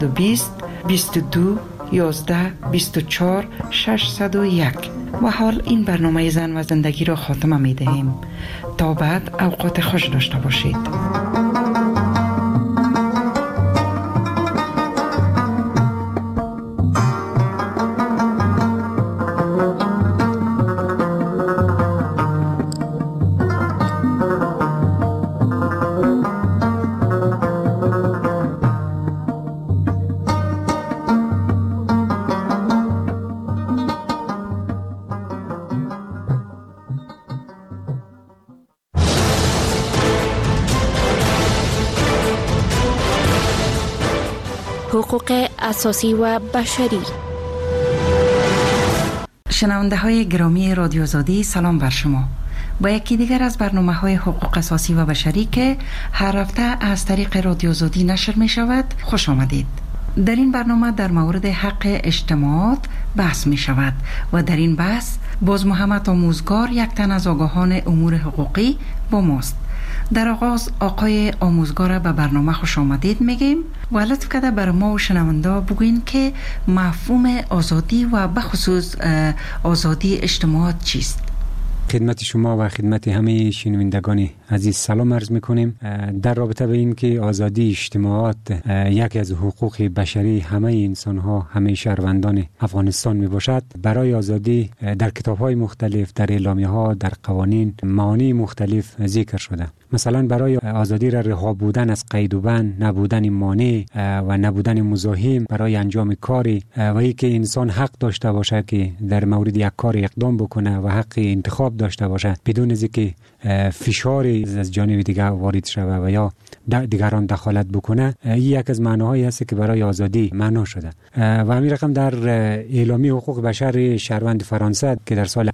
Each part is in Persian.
20 22 11 24 601. و حال این برنامه زن و زندگی را خاتمه می دهیم. تا بعد اوقات خوش داشته باشید. حقوق اساسی و بشری. شنونده های گرامی رادیو آزادی، سلام بر شما. با یکی دیگر از برنامه های حقوق اساسی و بشری که هر هفته از طریق رادیو آزادی نشر می شود خوش آمدید. در این برنامه در مورد حق اجتماعات بحث می شود و در این بحث باز محمد آموزگار، یک تن از آگاهان امور حقوقی با ماست. در آغاز آقای آموزگار به برنامه خوش آمدید میگیم و لطف کرده بر ما و شنونده بگوین که مفهوم آزادی و بخصوص آزادی اجتماعات چیست؟ خدمت شما و خدمت همه شنوندگان عزیز سلام عرض میکنیم. در رابطه به این که آزادی اجتماعات یکی از حقوق بشری همه انسان ها، همه شهروندان افغانستان می باشد، برای آزادی در کتاب های مختلف، در اعلامیه ها، در قوانین معانی مختلف ذکر شده. مثلا برای آزادی را رها بودن از قید و بند، نبودن مانع و نبودن مزاحم برای انجام کاری و اینکه انسان حق داشته باشه که در مورد یک کار اقدام بکنه و حق انتخاب داشته باشه بدون از اینکه فشار از جانب دیگر وارد شود و یا دیگران دخالت بکنه. این یک از معناهایی است که برای آزادی معنا شده و همین رقم در اعلامیه حقوق بشر شهروند فرانسه که در سال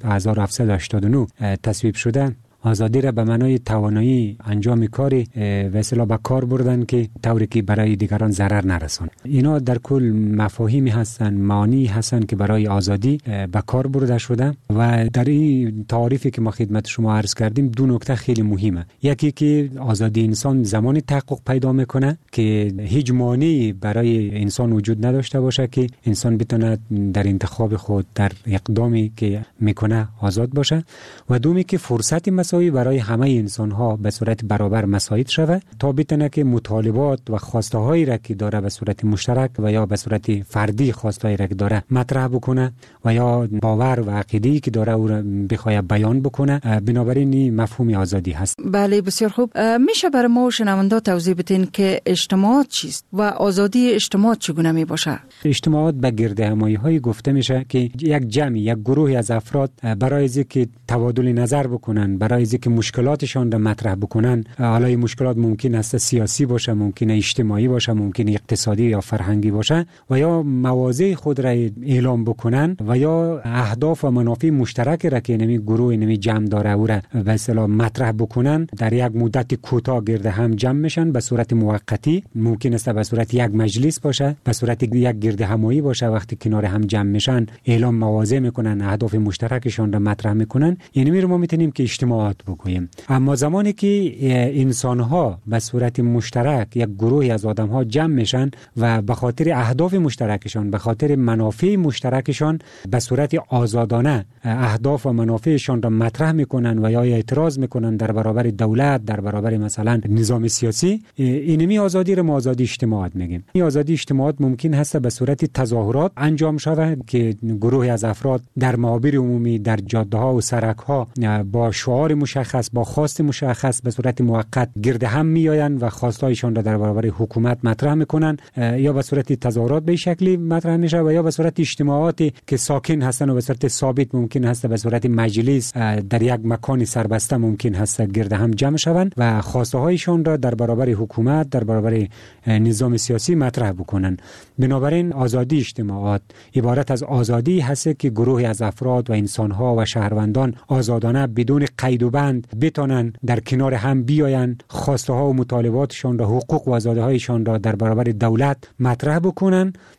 1789 تصویب شده، آزادی را به معنای توانایی انجام کاری و اصطلاح به کار بردن که طوری که برای دیگران ضرر نرسونه. اینا در کل مفاهیمی هستن، معانی هستن که برای آزادی به کار برده شده و در این تعریفی که ما خدمت شما عرض کردیم دو نکته خیلی مهمه. یکی که آزادی انسان زمانی تحقق پیدا میکنه که هیچ مانعی برای انسان وجود نداشته باشه که انسان بتونه در انتخاب خود، در اقدامی که میکنه آزاد باشه، و دومی که فرصتی مساوی برای همه انسان ها به صورت برابر مساعد شود تا بتونه که مطالبات و خواسته هایی را که داره به صورت مشترک و یا به صورت فردی خواسته هایی را که داره مطرح بکنه و یا باور و عقیده‌ای که داره او را بخواد بیان بکنه. بنابراین این مفهوم آزادی هست. بله، بسیار خوب. میشه برای ما و شنونده توضیح بدین که اجتماعات چیست و آزادی اجتماعات چگونه می باشه؟ اجتماعات به گردهمایی های گفته میشه که یک جمعی، یک گروهی از افراد برای اینکه تبادل نظر بکنن، برای اینکه مشکلاتشان را مطرح بکنن، حالا این مشکلات ممکن است سیاسی باشه، ممکن است اجتماعی باشه، ممکن است اقتصادی یا فرهنگی باشه، و یا مواضع خود را اعلام بکنن و یا اهداف و منافع مشترک را که نمی گروه نمی جمع داره او را به اصطلاح مطرح بکنن، در یک مدت کوتاه گرد هم جمع میشن به صورت موقتی. ممکن است به صورت یک مجلس باشه، به صورت یک گرد همایی باشه. وقتی کنار هم جمع میشن اعلام مواضع میکنن، اهداف مشترکشان را مطرح میکنن. یعنی ما میتونیم که اجتماعات بگوییم. اما زمانی که انسان‌ها به صورت مشترک، یک گروهی از آدم‌ها جمع میشن و به خاطر اهداف مشترکشان، به خاطر منافع مشترکشان به صورت آزادانه اهداف و منافعشان را مطرح میکنن و یا اعتراض میکنن در برابر دولت، در برابر مثلا نظام سیاسی، اینمی آزادی را ما آزادی اجتماعات میگیم. این آزادی اجتماعات ممکن هست به صورت تظاهرات انجام شود که گروهی از افراد در محاور عمومی، در جاده‌ها و سرک‌ها با شعار مشخص، با خواست مشخص به صورت موقت گرد هم میآیند و خواستایشان را در برابر حکومت مطرح میکنن، یا به صورت تظاهرات به شکلی مطرح میشه و یا به صورت اجتماعاتی که ساکن هستن و به صورت ثابت ممکن هست به صورت مجلس در یک مکان سربسته ممکن هست گرد هم جمع شوند و خواسته هایشان را در برابر حکومت، در برابر نظام سیاسی مطرح بکنن. بنابراین آزادی اجتماعات عبارت از آزادی هست که گروهی از افراد و انسان‌ها و شهروندان آزادانه بدون قید و بند بتونن در کنار هم بیاین، خواسته ها و مطالباتشان را، حقوق و آزادی هایشان را در برابر دولت مطرح بکنن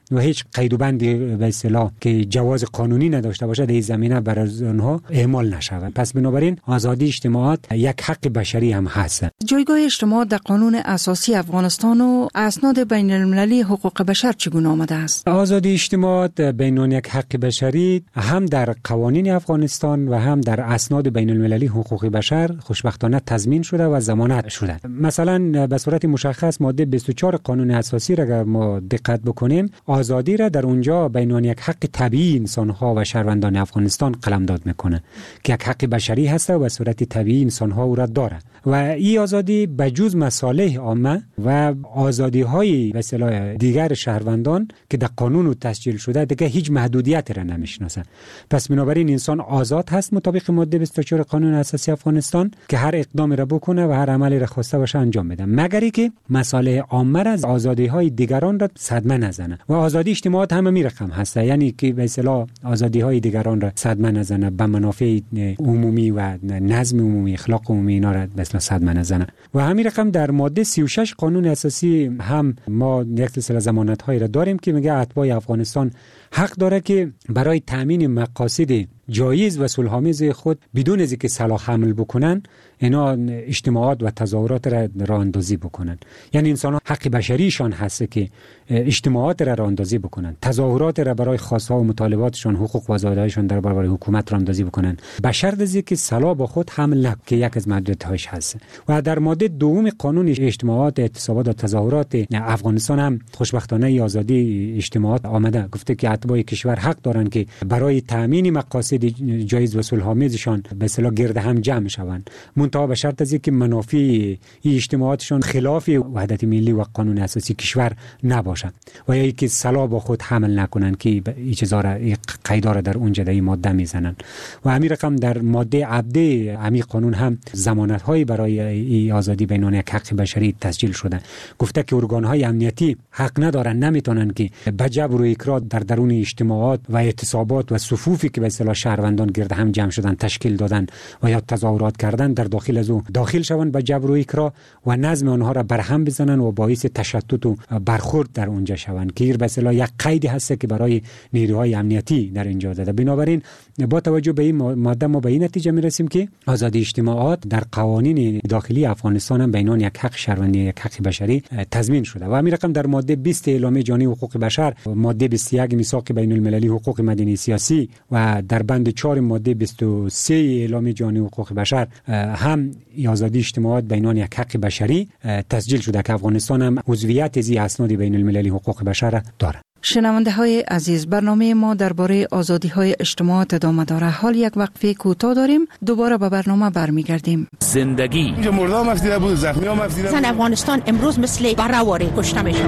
و هیچ قید و بندی به اصطلاح که جواز قانونی نداشته باشه در این زمینه برای آنها اعمال نشود. پس بنابراین آزادی اجتماعات یک حق بشری هم هست. جایگاه اجتماعات در قانون اساسی افغانستان و اسناد بین المللی حقوق بشر چگونه آمده است؟ آزادی اجتماعات بین یک حق بشری هم در قوانین افغانستان و هم در اسناد بین المللی حقوق بشر خوشبختانه تضمین شده و ضمانت شده. مثلا به صورت مشخص ماده 24 قانون اساسی را اگر ما دقت بکنیم، آزادی را در اونجا بین یک حق طبیعی انسان‌ها و شهروندان افغانستان قلمداد میکنه که یک حق بشری هست و به صورت طبیعی انسان‌ها او را داره و این آزادی بجز مصالح عامه و آزادی‌های به اصطلاح دیگر شهروندان که در قانون تسجیل شده دیگه هیچ محدودیتی را نمیشناسه. پس بنابراین انسان آزاد هست مطابق ماده 24 قانون اساسی افغانستان که هر اقدامی را بکنه و هر عملی را خواسته باشه انجام بده، مگر اینکه مصالح عامه را از آزادی‌های دیگران را صدمه نزنه. و آزادی اجتماعات هم می رقم هست، یعنی که به اصطلاح آزادی‌های دیگران را صدمه نزنه، به منافع عمومی و نظم عمومی، اخلاق عمومی اینا را به اصطلاح صدمه نزنه. و همین رقم در ماده 36 قانون اساسی هم ما یک سلسله ضمانت‌های را داریم که میگه اتباع افغانستان حق داره که برای تامین مقاصد جایز و صلح‌آمیز خود بدون از اینکه سلاح حمل بکنن اینا اجتماعات و تظاهرات را راه اندازی بکنن. یعنی انسان حق بشریشان هست که اجتماعات را راه اندازی بکنن، تظاهرات را برای خواست‌ها و مطالباتشان، حقوق و آزادی‌هایشان در برابر حکومت راه اندازی بکنن، به شرط از اینکه سلاح با خود حمل نکنند که یک از محدودیت‌هاش هست. و در ماده دوم قانون اجتماعات، اعتصابات و تظاهرات افغانستان هم خوشبختانه آزادی اجتماعات آمده، گفته که اتباع کشور حق دارند که برای تامین مقاصد جایز و صلح‌آمیزشان به اصطلاح گرد هم جمع شوند، منتها به شرط از اینکه منافع این اجتماعاتشان خلاف وحدت ملی و قانون اساسی کشور نباشد و یا اینکه سلاح با خود حمل نکنند که این چیزا را قیدا را در اونجا در این ماده میزنن. و همین رقم در ماده 17 همین قانون هم ضمانت‌های برای این آزادی بین یک حق بشری تسجیل شده، گفته که ارگان‌های امنیتی حق ندارن، نمیتونن که به جبر و اکراه در درون اجتماعات و اعتصابات و صفوفی که به اصطلاح شهروندان گرد هم جمع شدن تشکیل دادن و یا تظاهرات کردن در داخل از او داخل شوند به جبر و اکراه و نظم آنها را برهم بزنن و باعث تشتت و برخورد در اونجا شوند که به اصطلاح یک قیدی هست که برای نیروهای امنیتی در اینجا داده. بنابراین با توجه به این ماده ما به این نتیجه میرسیم که آزادی اجتماعات در قوانین داخلی افغانستان هم بین یک حق شهروندی یک حق بشری تضمین شده. و همین رقم در ماده 20 اعلامیه جهانی حقوق بشر، ماده 21 میثاق بین المللی حقوق مدنی سیاسی و در بند 4 ماده 23 اعلامیه جهانی حقوق بشر هم آزادی اجتماعات بین یک حق بشری تسجیل شده که افغانستان هم عضویت از اسناد بین المللی حقوق بشر دارد. شنونده های عزیز، برنامه ما درباره آزادی های اجتماعات ادامه داره. حال یک وقفه کوتاه داریم، دوباره به برنامه برمیگردیم. زندگی اینجا مردم مفدیده بود، زخمی ها مفدیده بود. افغانستان امروز مثل برآوری کشته میشه.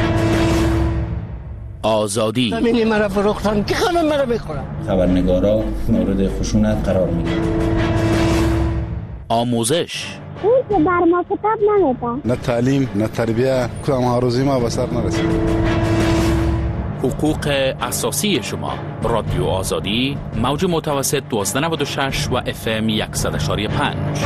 آزادی زمین مرا فروختن که خانم مرا بخورن. خبرنگارا مورد خشونت قرار میگیرن. آموزش اون که بر ما کتاب نمیده، نه تعلیم نه تربیه، کدام آرزوی ما به سر نرسید. حقوق اساسی شما. رادیو آزادی، موج متوسط 1296 و FM 100.5.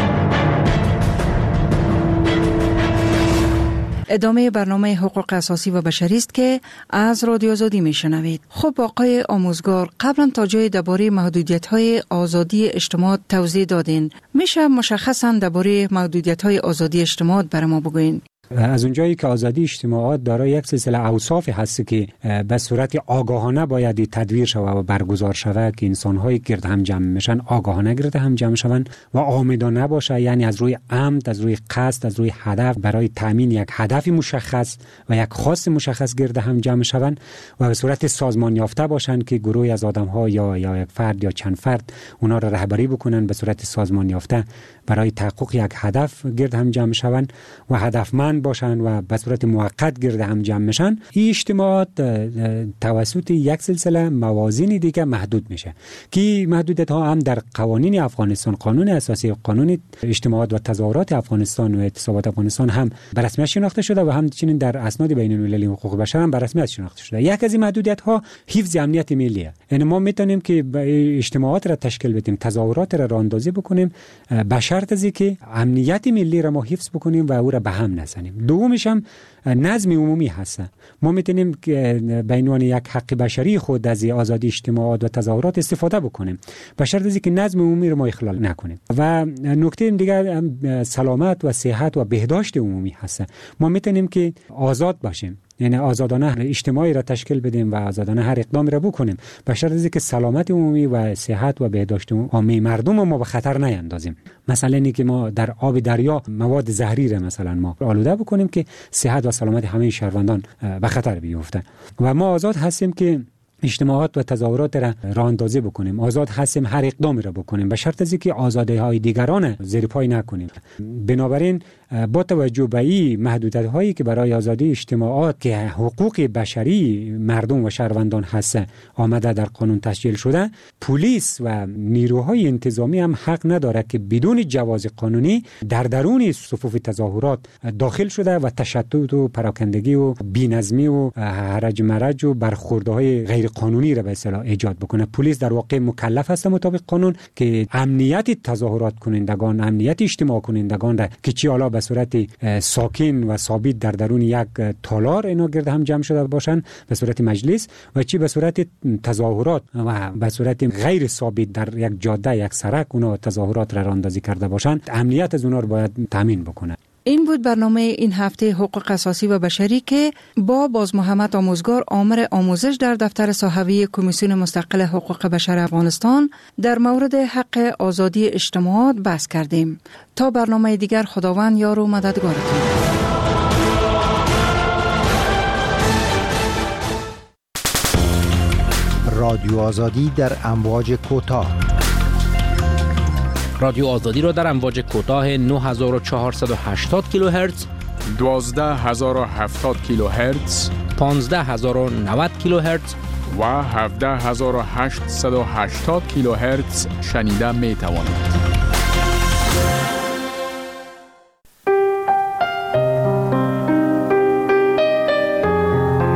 ادامه برنامه حقوق اساسی و بشری است که از رادیو آزادی میشنوید. خب آقای آموزگار، قبلا تا جای درباره محدودیت‌های آزادی اجتماع توضیح دادین. میشه مشخصاً درباره محدودیت‌های آزادی اجتماع برای ما بگوین؟ از اونجایی که آزادی اجتماعات دارای یک سلسله اوصاف هست که به صورت آگاهانه باید تدویر شود و برگزار شود که انسان‌های گرد هم جمع میشن آگاهانه گرد هم جمع شوند و عامدانه باشه، یعنی از روی عمد، از روی قصد، از روی هدف برای تامین یک هدف مشخص و یک خواست مشخص گرد هم جمع شوند و به صورت سازمان یافته باشند که گروهی از آدم‌ها یا یک فرد یا چند فرد اونا را رهبری بکنن به صورت سازمان یافته برای تحقق یک هدف گرد هم جمع شوند و هدفمند باشند و به صورت موقت گرد هم جمع میشن. این اجتماعات توسط یک سلسله موازین دیگه محدود میشه که محدودیت ها هم در قوانین افغانستان، قانون اساسی و قانون اجتماعات و تظاهرات افغانستان و اعتصابات افغانستان هم به رسمیت شناخته شده و همچنین در اسناد بین المللی حقوق بشر هم به رسمیت شناخته شده. یک از این محدودیت ها حفظ امنیت ملیه. یعنی ما میتونیم که اجتماعات را تشکیل بدیم، تظاهرات را راه اندازی بکنیم به شرط از اینکه امنیت ملی را ما حفظ بکنیم و او را به هم نزنیم. بزنیم. دومش هم نظم عمومی هست. ما میتونیم به عنوان یک حق بشری خود از آزادی اجتماعات و تظاهرات استفاده بکنیم به شرط از اینکه نظم عمومی رو ما اخلال نکنیم. و نکته دیگر سلامت و صحت و بهداشت عمومی هست. ما میتونیم که آزاد باشیم، یعنی آزادانه اجتماعی را تشکیل بدیم و آزادانه هر اقدامی را بکنیم به شرط از اینکه سلامت عمومی و صحت و بهداشت عمومی مردم ما به خطر نیندازیم. مثلا اینکه ما در آب دریا مواد زهری را مثلا ما آلوده بکنیم که صحت و سلامت همه شهروندان به خطر بیفته. و ما آزاد هستیم که اجتماعات و تظاهرات را راه اندازی بکنیم، آزاد هستیم هر اقدامی را بکنیم به شرط از اینکه آزادی‌های دیگران زیر پای نکنیم. بنابراین با توجه به این محدودیت‌هایی که برای آزادی اجتماعات که حقوق بشری مردم و شهروندان هست آمده در قانون تسجیل شده، پلیس و نیروهای انتظامی هم حق نداره که بدون جواز قانونی در درون صفوف تظاهرات داخل شده و تشتت و پراکندگی و بی‌نظمی و هرج مرج و برخوردهای غیر قانونی را به اصطلاح ایجاد بکنه. پلیس در واقع مکلف است مطابق قانون که امنیت تظاهرات کنندگان، امنیت اجتماع کنندگان را که چی حالا به صورت ساکن و ثابت در درون یک تالار اینا گرد هم جمع شده باشن به صورت مجلس و چی به صورت تظاهرات و به صورت غیر ثابت در یک جاده یک سرک اونا تظاهرات را راندازی کرده باشن، امنیت از اونا رو باید تامین بکنه. این بود برنامه این هفته حقوق اساسی و بشری که با باز محمد آموزگار آمر آموزش در دفتر صحوی کمیسیون مستقل حقوق بشر افغانستان در مورد حق آزادی اجتماعات بحث کردیم. تا برنامه دیگر خداوند یار و مددگارتون. رادیو آزادی در امواج کوتاه. رادیو آزادی را در امواج کوتاه 9480 کیلوهرتز، 12070 کیلوهرتز، 15090 کیلوهرتز و 17880 کیلوهرتز شنیده می توانید.